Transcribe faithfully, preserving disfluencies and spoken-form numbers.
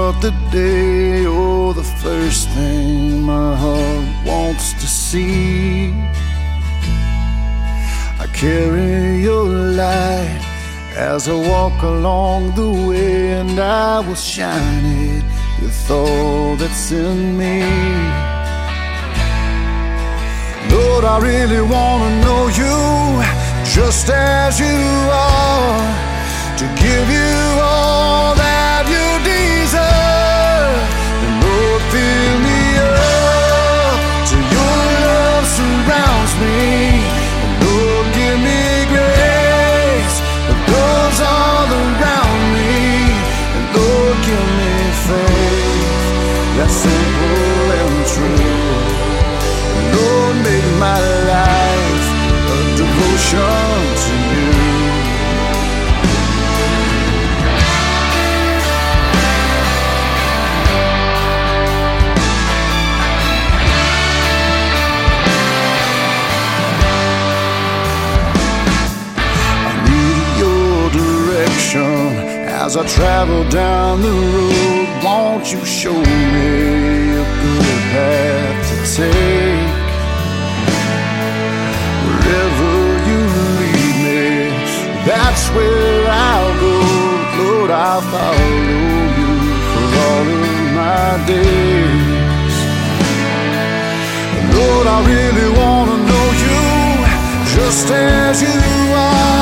of the day, oh, the first thing my heart wants to see. I carry your light as I walk along the way, and I will shine it with all that's in me. Lord, I really want to know you just as you are, to give you all that you deserve. And Lord, fill me up till your love surrounds me. And Lord, give me grace that goes all around me. And Lord, give me faith that's simple and true. And Lord, make my life a devotion to you. As I travel down the road, won't you show me a good path to take? Wherever you lead me, that's where I'll go. Lord, I'll follow you for all of my days. Lord, I really want to know you just as you are.